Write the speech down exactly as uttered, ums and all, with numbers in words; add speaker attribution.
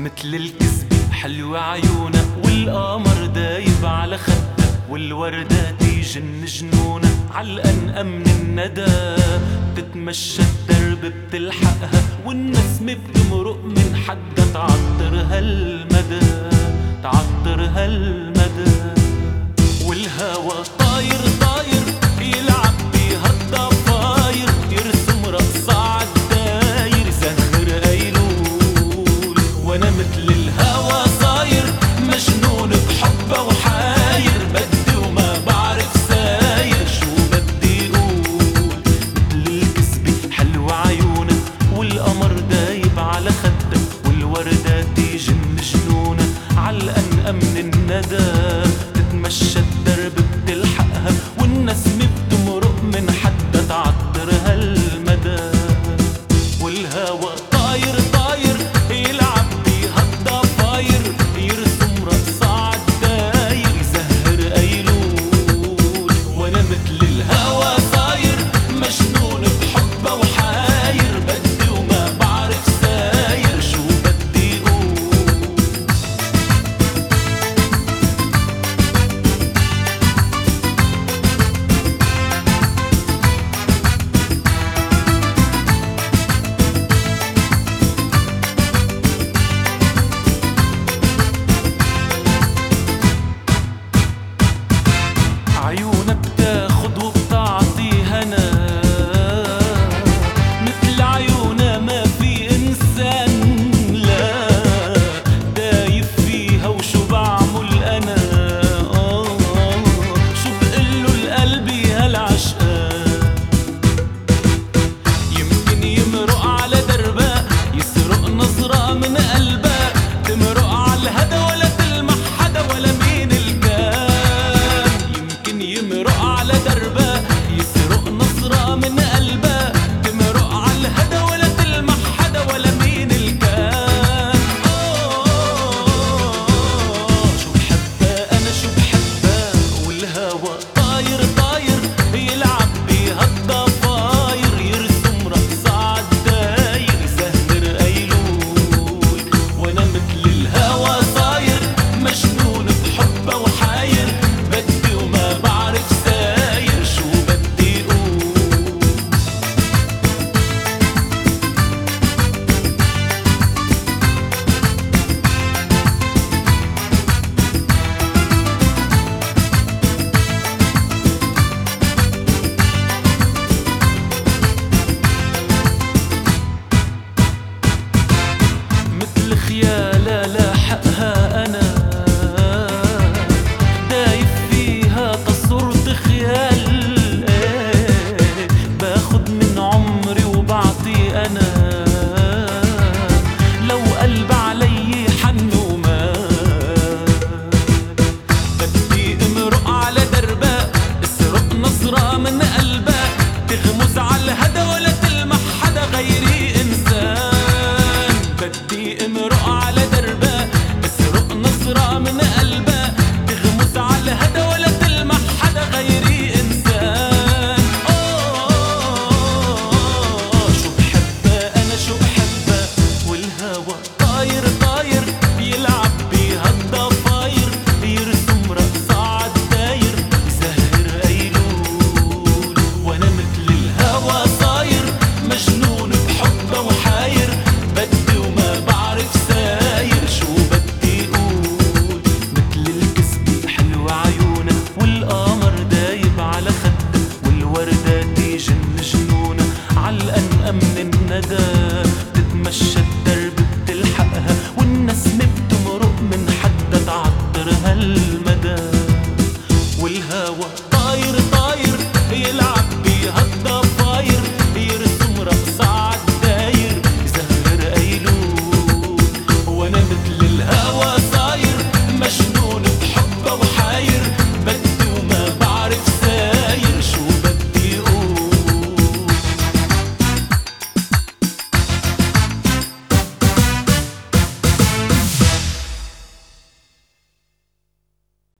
Speaker 1: مثل الكذبة حلوة عيونك، والقمر دايب على خدك، والوردة تيجن جنونك عالقنقة من الندى. بتتمشى الدرب بتلحقها، والنسمة بتمرق من حدها، تعطر هالمدى تعطر هالمدى. والهوا طاير طاير يلعب بهالضفاير، يرسم رقصة عالداير زهر أيلول. وانا مثل الهوا صاير مجنون بحبه وحاير، بدي وما بعرف ساير شو بدي قول. مثل الكذبة حلوة عيونك، والقمر دايب على خدك، والوردة تيجن جنونك عالقنقة من الندى. تتمشى الدرب بتلحقها، والنسمة بتمرق من حدها، تعطر هالمدى. والهوا طاير طاير يلعب بهالضفاير، يرسم رقصة عالداير زهر أيلول. وانا مثل الهوا صاير مجنون بحبه وحاير، بدي وما بعرف ساير شو بدي قول. عيونك بتاخد وبتعطي هنا، مثل عيونها ما في انسان لا دايب فيها. وشو بعمل انا آه شو بقله لقلبي هالعشقان. يمكن يمرق على دربها، يسرق نظرة من قلبها، تمرق على الهدى ولا تلمح حدا ولا مين الكان. يمكن يمرق على دربها، يسرق نظرة من قلبها، تمرق على الهدى ولا تلمح حدا ولا مين الكان. آه شو بحبها أنا شو بحبها، والهوا طاير طاير يلعب بهالضفاير، يرسم رقصة عالداير زهر أيلول. وانا مثل الهوا صاير مجنون بحبه وحاير، بدي وما بعرف ساير شو بدي قول. مثل خيالة لاحقها أنا، دايب فيها تصرت خيال. إيه باخد من عمري وبعطي أنا، لو قلب علي حن ومال. بدي امرق على دربها، اسرق نظرة من قلبها، تغمز على الهدى ولا تلمح حدا غيري إنسان. بدي امرق على دربها، اسرق نظرة من قلبها، تغمز على الهدى ولا تلمح حدا غيري إنسان. آه شو بحبها أنا شو بحبها، والهوا طاير طاير يلعب بهالضفاير، يرسم رقصة عالداير زهر أيلول. وانا مثل الهوا صاير مجنون بحبه وحاير، بدي وما بعرف ساير شو بدي قول. مثل الكذبة حلوة عيونك، والقمر دايب على خدك، والوردة تيجن جنونك عالقنقة من الندى. تتمشى